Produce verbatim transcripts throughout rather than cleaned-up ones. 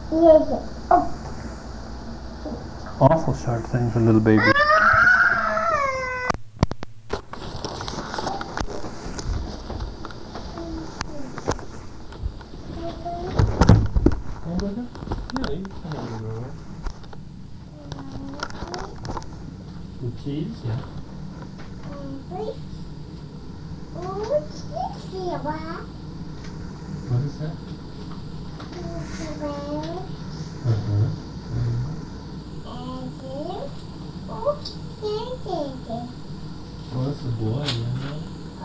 Oh. Awful sharp thing for little baby. Hamburger? Yeah, you can have a hamburger. With cheese? Yeah. What is that? Uh-huh. Oh, that's a boy, yeah.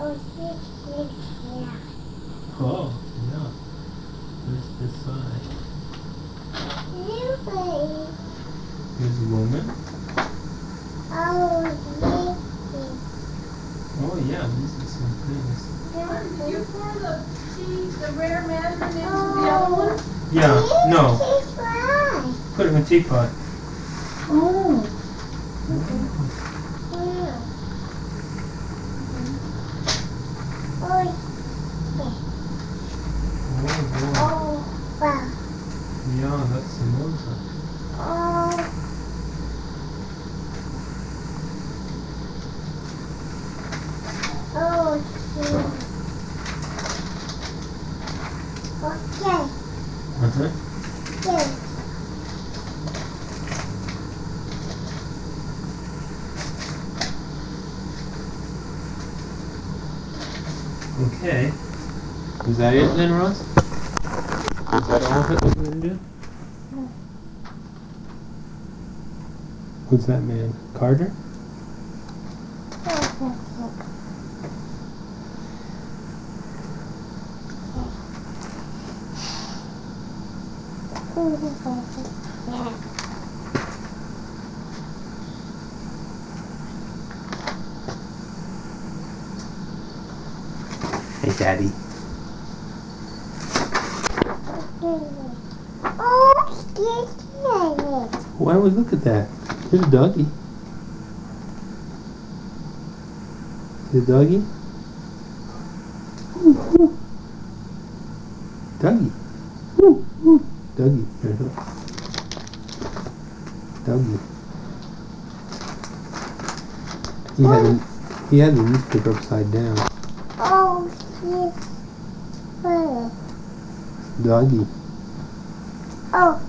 Oh, yeah. There's this side. Here's a woman. Oh, yeah, these are some things. Did you pour the cheese, the rare mandarin into the other one? Yeah, no. Put it in a teapot. Oh. Oh, boy. Yeah, that's samosa. Uh-huh. Okay. Is that it then, Ross? Is that all of it we're going to do? Who's that man? Carter? Hey, Daddy. Why don't we look at that? Here's a doggy. See the doggy? Ooh, ooh. Doggy. Ooh, ooh. Doggy. Here, look. Doggy. He had a, he had the newspaper upside down. Doggy. Oh.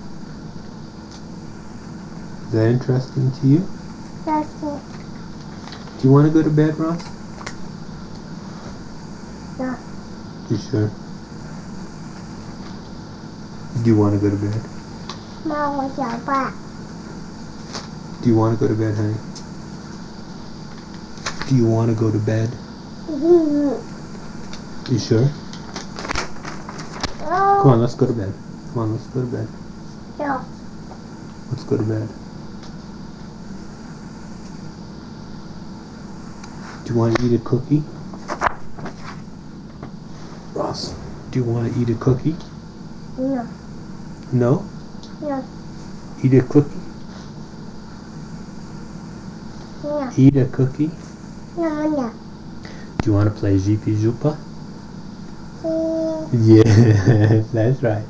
Is that interesting to you? That's it. Do you want to go to bed, Ross? No. You sure? Do you want to go to bed? Mama, what's back? Do you want to go to bed, honey? Do you want to go to bed? You sure? Come on, let's go to bed. Come on, let's go to bed. No. Let's go to bed. Do you want to eat a cookie? Ross, do you want to eat a cookie? No. No? No. Eat a cookie? No. Eat a cookie? No, no. Do you want to play Jippy Jupa? Mm. Yes, that's right.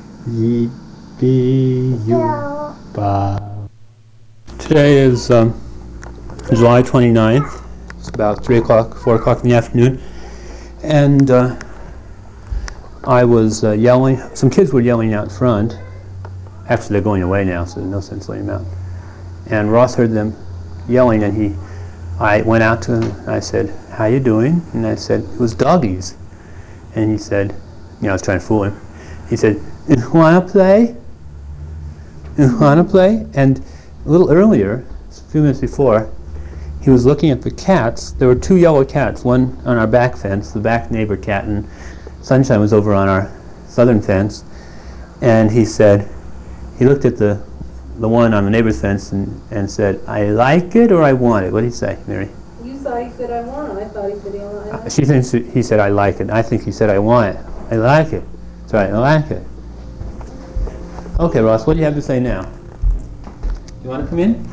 Jippy Jupa. Today is um, July twenty-ninth. It's about three o'clock, four o'clock in the afternoon. And uh, I was uh, yelling. Some kids were yelling out front. Actually, they're going away now, so there's no sense letting them out. And Ross heard them yelling, and he, I went out to him, and I said, "How you doing?" And I said, "It was doggies." And he said, you know, I was trying to fool him. He said, "You wanna play? You wanna play?" And a little earlier, a few minutes before, he was looking at the cats. There were two yellow cats, one on our back fence, the back neighbor cat, and Sunshine was over on our southern fence. And he said, he looked at the the one on the neighbor's fence and, and said, "I like it or I want it." What did he say, Mary? You thought he said I want it. I thought he said he wanted Uh, it. she thinks he said, "I like it." I think he said, "I want it." I like it. That's right, I like it. Okay, Ross, what do you have to say now? You want to come in?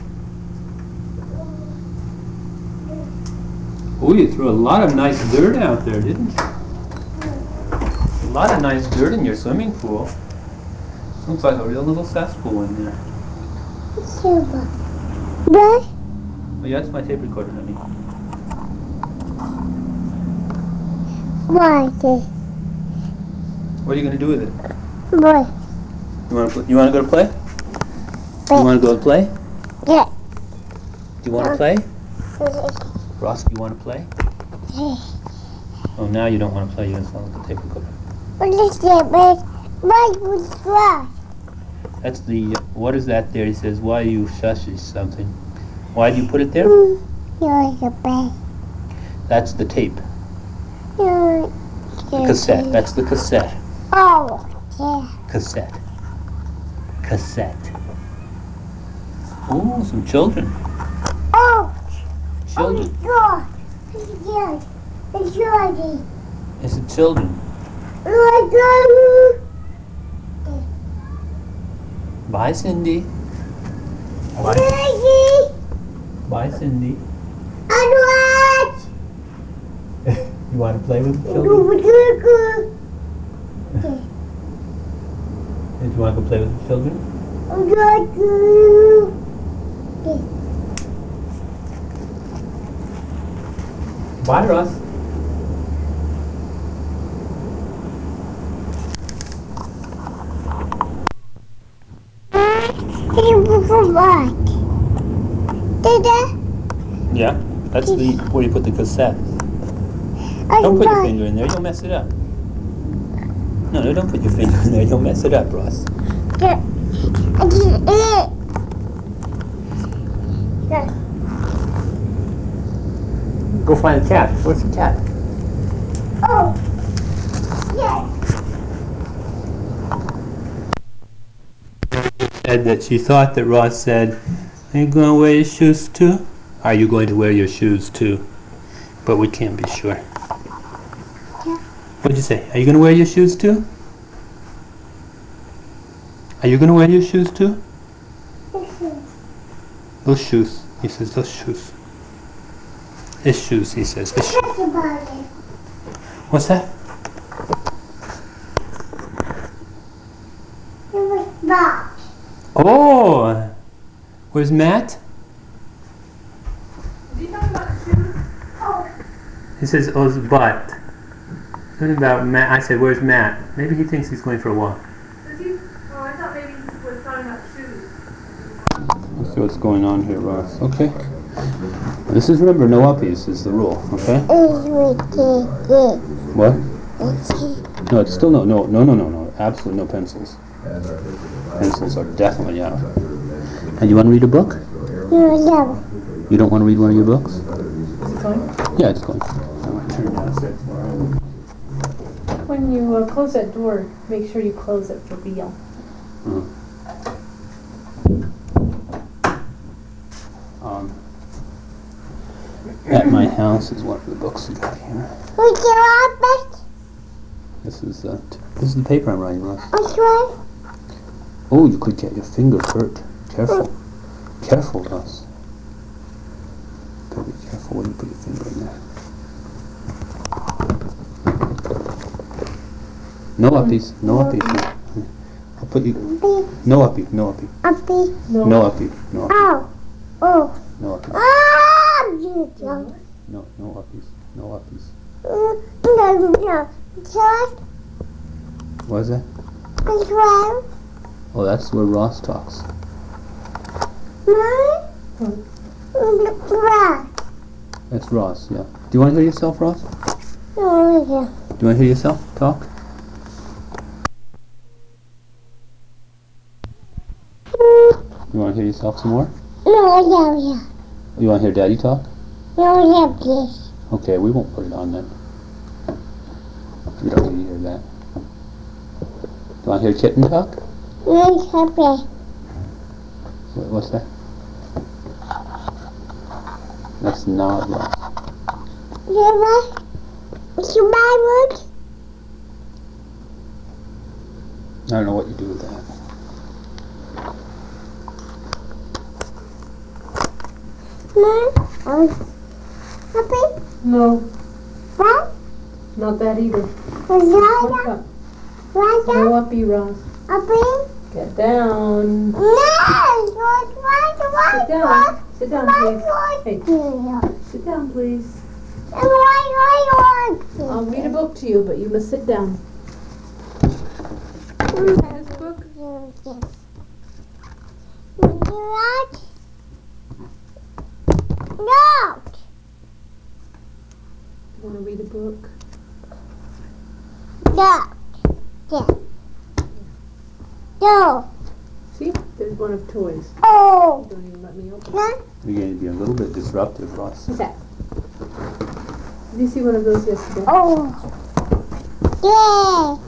Oh, you threw a lot of nice dirt out there, didn't you? A lot of nice dirt in your swimming pool. Looks like a real little cesspool in there. Super. Boy. Oh yeah, that's my tape recorder, honey. Boy. What are you gonna do with it? Boy. You wanna pl- you wanna go to play? You wanna go and play? Yeah. Do you wanna play? Ross, do you wanna play? Oh, now you don't wanna play. You're gonna sound like a tape recorder. What is that, boy? What was that? That's the. What is that there? He says, why you shushes something. Why do you put it there? You're the best. That's the tape. You're The cassette. That's the cassette. Oh, yeah. Cassette. Cassette. Ooh, some children. Oh, Children. God. It's good. It's good. It's the children. Oh, Bye, Cindy. God. Bye. Bye, Cindy. I You want to play with the children? want to Did you want to go play with the children? Bye, Russ. Yeah, that's the where you put the cassette. Don't put your finger in there, you'll mess it up. No, no, don't put your finger in there, you'll mess it up, Ross. Go find a cat. Where's the cat? Oh, yes. Said that she thought that Ross said, are you going to wear your shoes too? Are you going to wear your shoes too? But we can't be sure. Yeah. What'd you say? Are you going to wear your shoes too? Are you going to wear your shoes too? Those shoes. He says those shoes. His shoes, he says. His sho- What's that? Oh! Where's Matt? Is he talking about shoes? He says, oh, his butt. Something about Matt. I said, where's Matt? Maybe he thinks he's going for a walk. Does he? Oh, I thought maybe he was talking about shoes. Let's see what's going on here, Ross. Okay. This is, remember, no uppies is the rule, okay? What? No, it's still no, no, no, no, no, no. Absolutely no pencils. Pencils are definitely out. And you want to read a book? You don't want to read one of your books? Is it going? Yeah, it's going. I'm going to turn down a sec. When you uh, close that door, make sure you close it for real. Uh-huh. Um, at my house is one of the books we got here. This is uh, t- this is the paper I'm writing, Ross. Oh, you could get your finger hurt. Careful, careful, Ross. Better be careful when you put your finger in there. No uppies, no uppies. No. I'll put you. No uppie, no uppie, Uppy. no uppie, no uppie, Oh. Oh. no uppies. Ah, beautiful. No, no uppies, no uppies. No, no. Just What is that? as well. Oh, that's where Ross talks. That's Ross, yeah. Do you want to hear yourself, Ross? Do No, you want to hear yourself talk? You want to hear yourself some more? no, no, You want to hear Daddy talk? no, no, please. Okay, we won't put it on then. We don't need to hear that. Do you want to hear Kitten talk? No, happy. What, what's that? That's not Ross. You want? You buy wood? I don't know what you do with that. No. Oh. Happy? No, What? not that either. Was What's that? up? Was No that? uppy, Ross. Happy? Get down. No, what, what, what, Sit down. Sit down, please. Hey, what, sit down, please. what, what, I'll read a book to you, but you must sit down. Can you see this book? What? No! You want to read a book? No! Yeah. No! See? There's one of toys. Oh! Don't even let me open it. No! You're going to be a little bit disruptive, Ross. What's that? Did you see one of those yesterday? Oh! Yeah!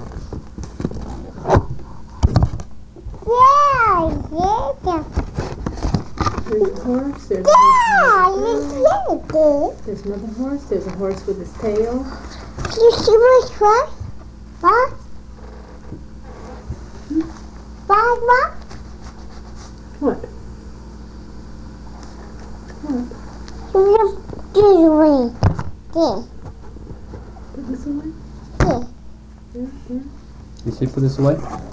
Yeah! Yeah! There's a horse. There's a Yeah! horse. Yeah! There's another horse. There's a horse with his tail. You see what's what? What? What? What? What? What? You just do it. Yeah. Put this away? Yeah. Yeah, yeah. You say put this away?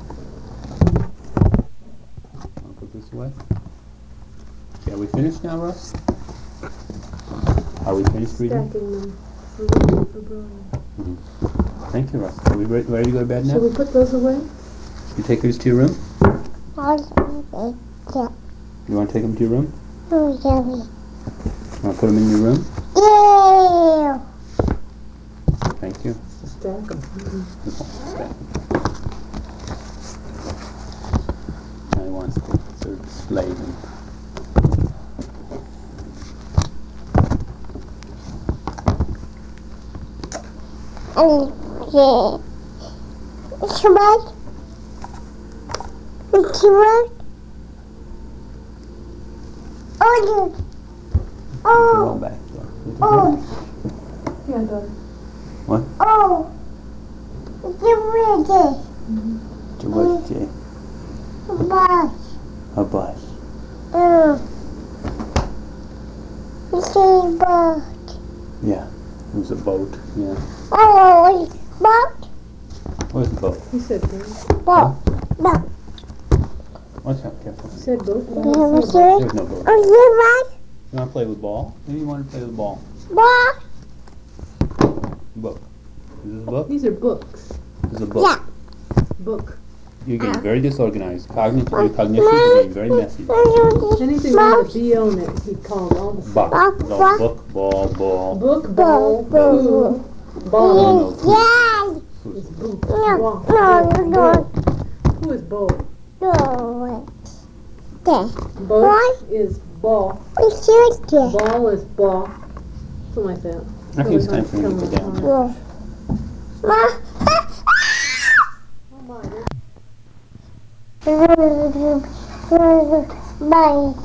I'll put this away. Okay, are we finished now, Russ? Are we finished reading? Stacking them for Brian. For Brian. Thank you, Russ. Are we ready, ready to go to bed now? Shall we put those away? You take yours to your room? Oh, yeah. You want to take them to your room? Oh, yeah. You want to put them in your room? Yeah. Thank you. Stack them. I want to sort of display them. Okay. It's right. It's right. Oh, Put them oh, all back. oh, Yeah, daughter. oh. It's right. To what, Jay? But, A bus. um, it's a boat. Yeah. It was a boat. Yeah. Oh, it's boat. Where's the boat? He said boat. Boat. Boat. Watch out, careful. He said boat. You ever see it? There's no boat. Oh, you right? You want to play with ball? Maybe you want to play with ball. Boat. Book. Is this a book? These are books. This is a book. Yeah. Book. You're getting very disorganized. Cognitive, your cognition is getting very messy. Anything with a B on it, he called all the Book. Book, It's all book. book, ball, ball. book, ball, Book, boo, ball. no, Yeah. Is boo. No, Ball. no, Ball. no, Who is ball? no. There. Boat What? is ball. We should get. Ball is ball. Something like that. I think it's time for me to go down. Yeah. Ma. Oh my, there's Bye.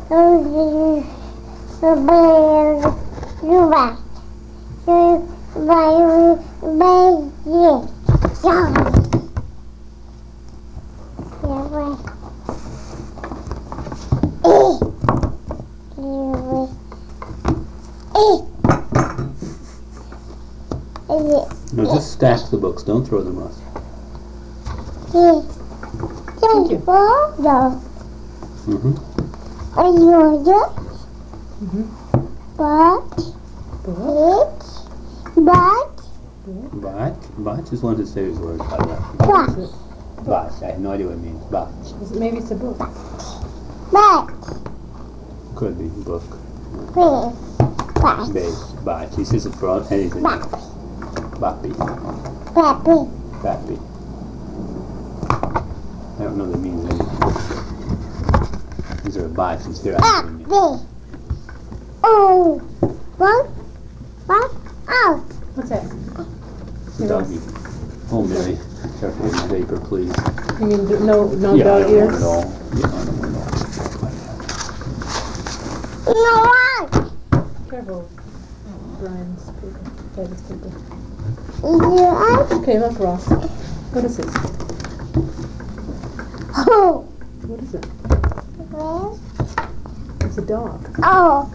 Bye. Bye. Bye. Yeah. Yeah. Bye. Eh. Yeah. Eh. Eh. No, just stack the books. Don't throw them, Ross. Eh. Thank you. No. Mm-hmm. Are you good? Mhm. But book. it's but Bach. Bach is one of his favorite words. I love. but Bach. I have no idea what it means. Bach. Is it- Maybe it's a book. but Could be book. with but Base. Bach. He says it for anything. but Bappy. Pappy. Bappy. I don't know what it means. These are Bachs. He's here. Pappy. Oh. What? What? Oh. What's that? Doggy. Oh, Mary. Careful with my vapor, please. You mean do- no, no Yeah, I dog don't ears? want it all. Yeah, I don't want it all. No one. Careful. Brian's paper. David's paper. You are. Okay, look, Ross. What is this? Oh. What is it? Where? It's a dog. Oh.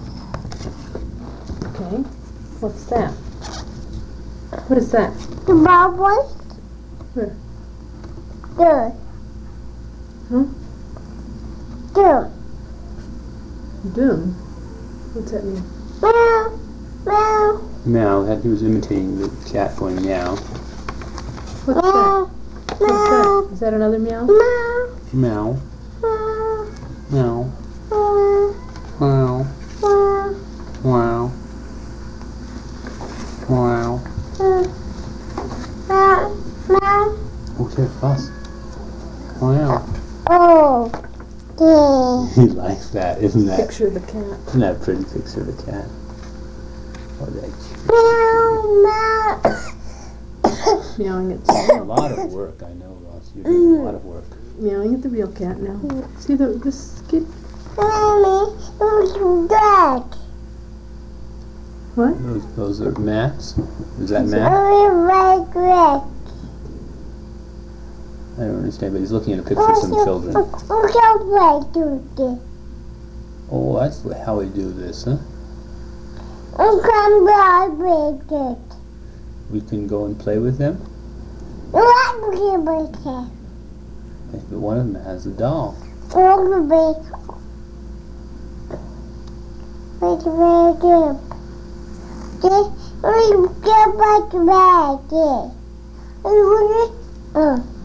Okay. What's that? What is that? The bubbles. Where? Good. Huh? Do. Doom? What's that mean? Meow. Meow. Meow. That he was imitating the cat going meow. What's that? Meow. What's Meow. that? Is that another meow? Meow. Meow. Meow. Meow. Meow. Meow. Meow. Meow. Meow. Meow. Meow. Okay, fast. Meow. Oh. Yeah. He likes that, isn't that? Picture of the cat. Isn't that a pretty picture of the cat? Oh, that Meow. Meow. Meowing at That's a the lot of work, I know, Ross. You're doing a lot of work. meowing at the real cat now. See the this kid? Mommy, who's that? What? Those, those are mats? Is that Is mat? Only like red. I don't understand, but he's looking at a picture of some children. Look how I do this. Oh, that's how we do this, huh? Look how I do it. We can go and play with them? What do you say? But one of them has a doll. All the way. Wait, wait, wait. Okay, we get back to bed. Okay. Oh.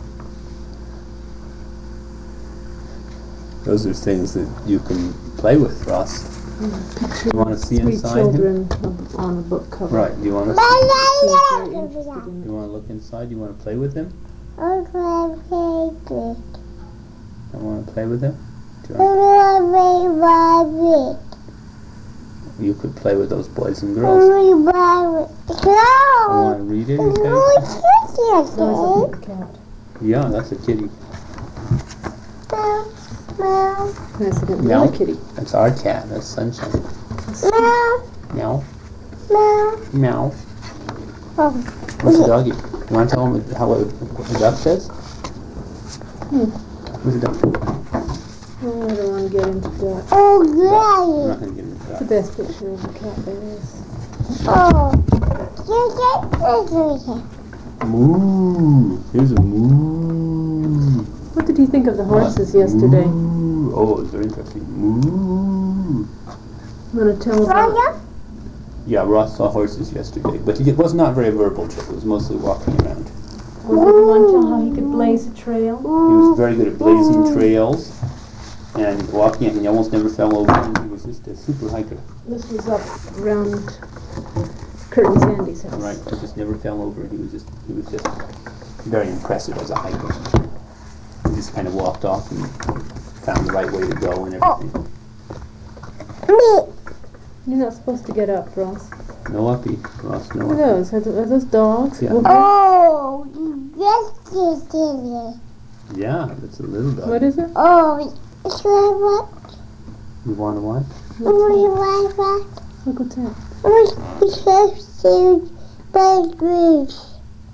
Those are things that you can play with, Ross. Picture You want to see three inside him? children on a book cover. Right, do you want to La, see? la, Seems very la, interested la. in You want to look inside? You want to play with him? Okay, okay. I want to play with him? Do you, want, Only you could play with those boys and girls. by You want to read it? No, Okay? it's just it. No, okay. it's a cat. Yeah, that's a kitty. Meow, meow, That's a Meow. little kitty. That's our cat. That's Sunshine. meow, Meow. meow. Meow. Oh, What's the doggy? You want to tell him how it, what the duck says? Hmm. What's the duck? Oh, I don't want to get into that. oh, I'm great. not going to get into It's the that. best picture of a cat there is. Oh, you get it. Moo. Here's a moo. What did you think of the horses yesterday? Moo. Oh, it's very interesting. Moo. I'm going to tell about Raya? Yeah, Ross saw horses yesterday, but he was not very verbal, Chip. It was mostly walking around. Was it the one tell how he could blaze a trail? He was very good at blazing trails and walking, and he almost never fell over, and he was just a super hiker. This was up around Curtin Sandy's house. Right, he just never fell over. He was just, he was just very impressive as a hiker. He just kind of walked off and found the right way to go and everything. Me. You're not supposed to get up, Ross. No uppy, Ross, no Look at uppy. those. Are, th- are those dogs? Yeah. What, Oh, you just did it. Yeah, that's a little dog. what is it? Oh, should what? You want to what? Oh, you want what? Look what's that. Oh, we have seen babies.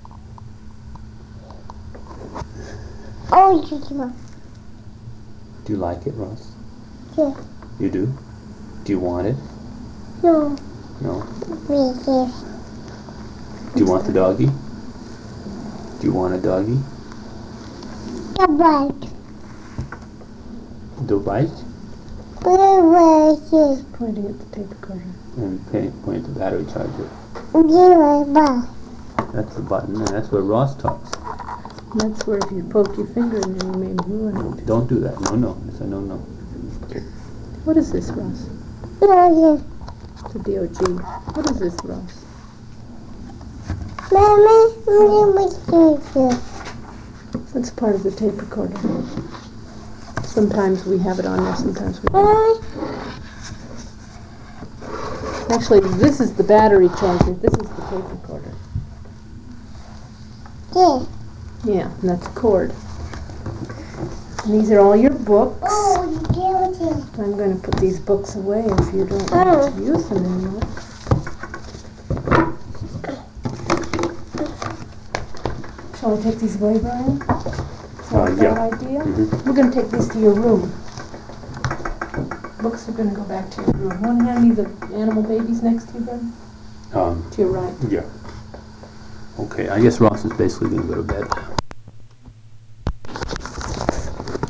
Oh, you want? Do you like it, Ross? Yeah. You do? Do you want it? No, No. we do. Do you want the doggy? Do you want a doggy? The bike. Do bite? Where is it? Pointing at the tape recorder. And pay, point the battery charger. Zero bike. That's the button, and that's where Ross talks. That's where if you poke your finger in there, you may ruin it. Don't do that. No, no. It's a no, no. What is this, Ross? No, It's a D O G. What is this, Ross? Mommy, mommy, mommy. It's part of the tape recorder. Sometimes we have it on there, sometimes we don't. Mommy, Actually, this is the battery charger. This is the tape recorder. yeah. Yeah, and that's a cord. And these are all your books. Oh, you killed it. I'm going to put these books away if you don't want to use them anymore. Shall I take these away, Brian? Is that Uh, a yeah. bad idea? Mhm. We're going to take these to your room. Books are going to go back to your room. Want to hand me the animal babies next to you, Brian? Um, To your right. yeah. Okay, I guess Ross is basically going to go to bed.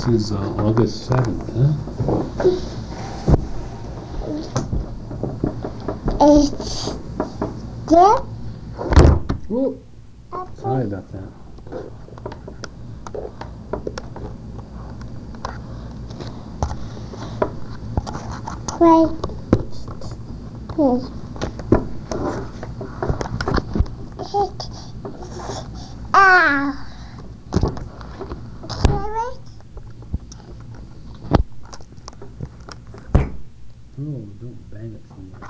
This is uh, August seventh, huh? It's dip. Whoa. Sorry about that. Right. Yes. Ow. Carrot. Oh, don't bang it so much.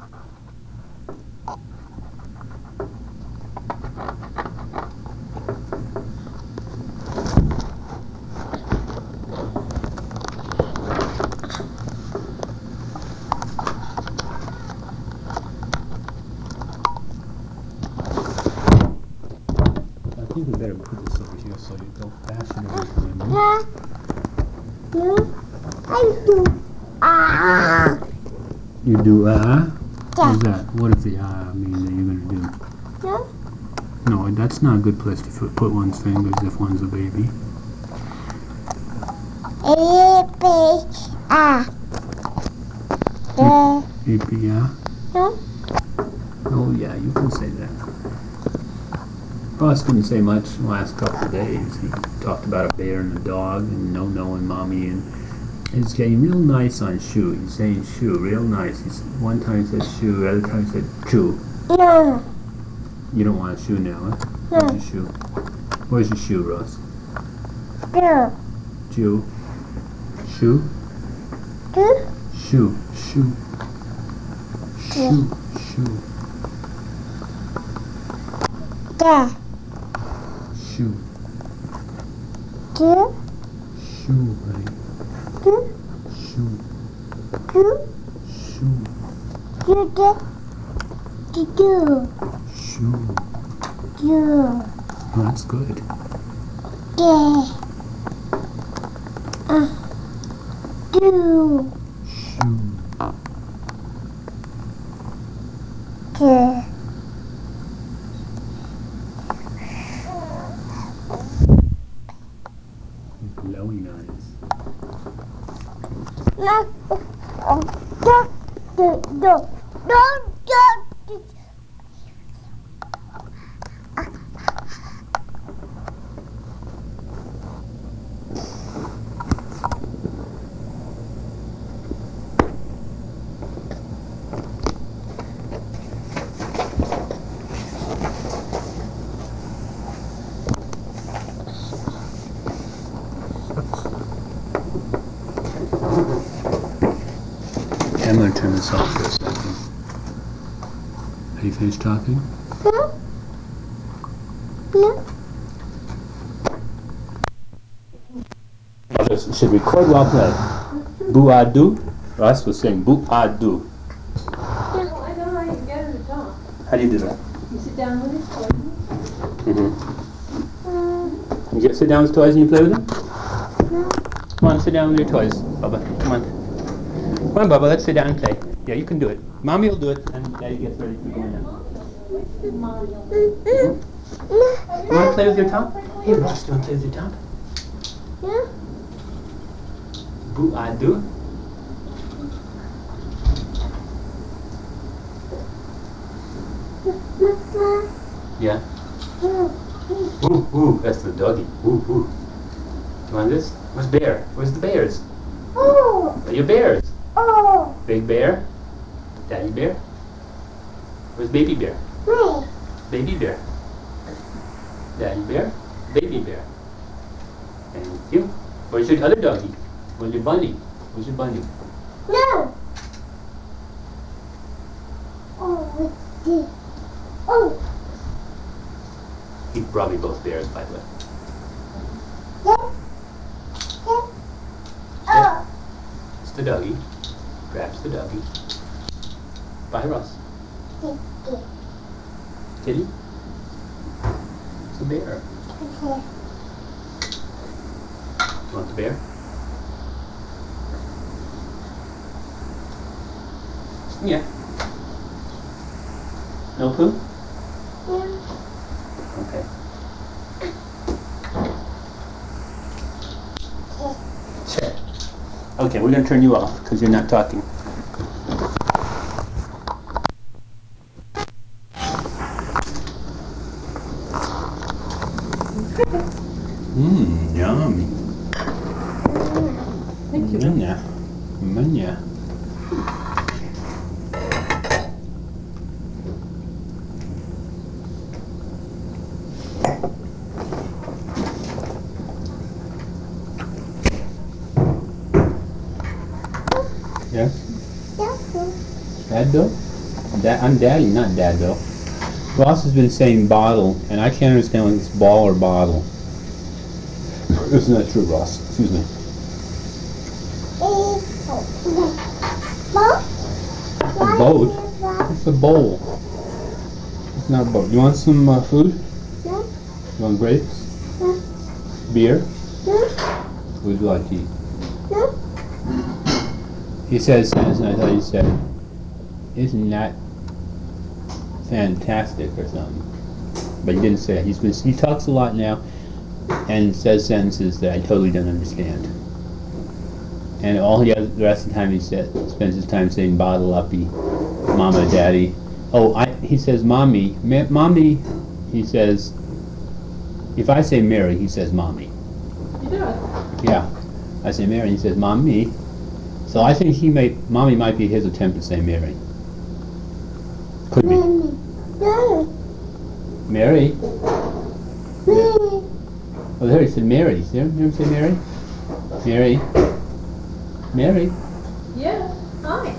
I think we better put this over here so you don't bash it every time. Huh? No. I do. Ah. You do ah? What Yeah. is that? What does the ah mean that you're going to do? No. No, that's not a good place to put put one's fingers if one's a baby. A big ah. The. A P, yeah? No. Oh, yeah, you can say that. Ross didn't say much the last couple of days. He talked about a bear and a dog and no-no and mommy, and he's getting real nice on shoe. He's saying shoe, real nice. He's, one time he said shoe, the other time he said chew. No. You don't want a shoe now, huh? No. Where's your shoe? Where's your shoe, Ross? No. Chew. Shoe? Two. Shoe. Shoe. Shoe. Shoe. There. Shoe. Two. Shoe, buddy. Two. Shoe. Two. Shoe. Two. Two. Two. Shoe. Two. Oh, that's good. Yeah. Uh. Two. Shoe. Two. Glowing eyes. No. Um. Do. Do. Do. Do. Do. Okay, I'm going to turn this off for a second. Are you finished talking? No. No. It should record well played. Boo-ah-doo. Ross was saying boo-ah-doo. Well, I know how you get her to talk. How do you do that? You sit down with his toys. Mm-hmm. You get sit down with toys and you play with them? No. Come on, sit down with your toys, Bubba. Come on. Come on, Bubba, let's sit down and play. Yeah, you can do it. Mommy will do it, and Daddy gets ready for going now. You want to play with your top? Hey, Ross, do you want to play with your top? Yeah. Boo-ah-doo. Yeah. Ooh, ooh, that's the doggy. Ooh, ooh. You want this? Where's bear? Where's the bears? Oh. Where are your bears? Oh. Big bear? Daddy bear? Where's baby bear? Me. Baby bear. Daddy bear? Baby bear. Thank you. Where's your other doggy? Where's your bunny? Where's your bunny? No. Oh, what's this? Oh. He brought me both bears, by the way. Yeah. Yeah. Oh. It's the doggy. Grabs the doggy. Bye, Ross. Okay. Kitty? It's a bear. Okay. You want the bear? Yeah. No poo? Yeah. Okay. Okay. Okay, we're gonna turn you off because you're not talking. Mmm, yummy. Thank you. Manya. Manya. Yeah? Dad Bill? Da- I'm Daddy, not Dad Bill. Ross has been saying bottle, and I can't understand whether it's ball or bottle. Isn't that true, Ross? Excuse me. A boat? It's a bowl. It's not a boat. You want some uh, food? No. You want grapes? No. Beer? No. What would you like to eat? No. He says, and I thought he said, isn't that fantastic or something? But he didn't say it. He's been, he talks a lot now and says sentences that I totally don't understand. And all he has, the rest of the time he said, spends his time saying bottle uppy, mama, daddy. Oh, I, he says mommy, ma mommy, he says, if I say Mary, he says mommy. You do it. Yeah, I say Mary, he says mommy. So I think he may, mommy might be his attempt to say Mary. Could be. No. Mary. No. Oh, there he said Mary. See him? Hear him say Mary? Mary. Mary. Yeah. Hi.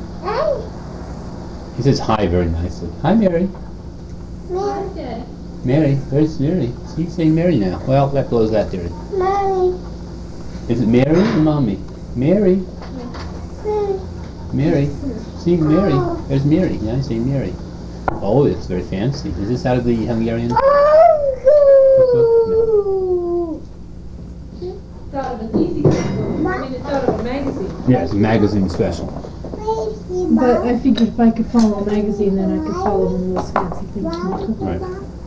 Hey. He says hi very nicely. Hi, Mary. Hi, Mary. Daddy. Mary. There's Mary. See, he's saying Mary now. Well, that blows that theory. Mary. Is it Mary or Mommy? Mary. Mary. Mary. See, Mary. There's Mary. Now he's saying Mary. Oh, it's very fancy. Is this out of the Hungarian? It's out of an easy thing. I mean, it's out of a magazine. Yeah, it's a magazine special. But I figured if I could follow a magazine, then I could follow one of those fancy things. Right.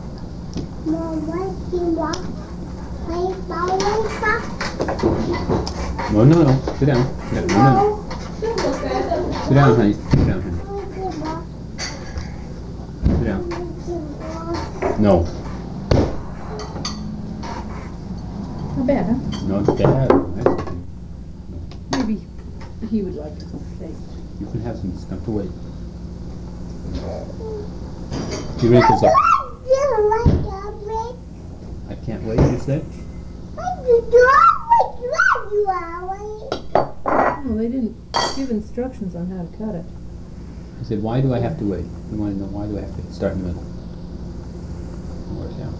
No, no, no. Sit down. No, no, no. Sit down, honey. Sit down, honey. Sit down. No. Not bad, huh? No, it's bad. That's- Maybe he would like to say. You can have some stuff to wait. You ready for some? I can't wait, you say? No, they didn't give instructions on how to cut it. I said, why do I have to wait? You want to know why do I have to start in the middle? Work down.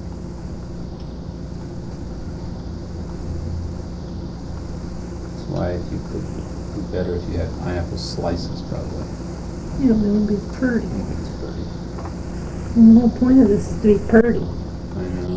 That's why if you could do better if you had pineapple slices, probably. You know, they would be pretty. It's pretty. And the whole point of this is to be pretty. I know.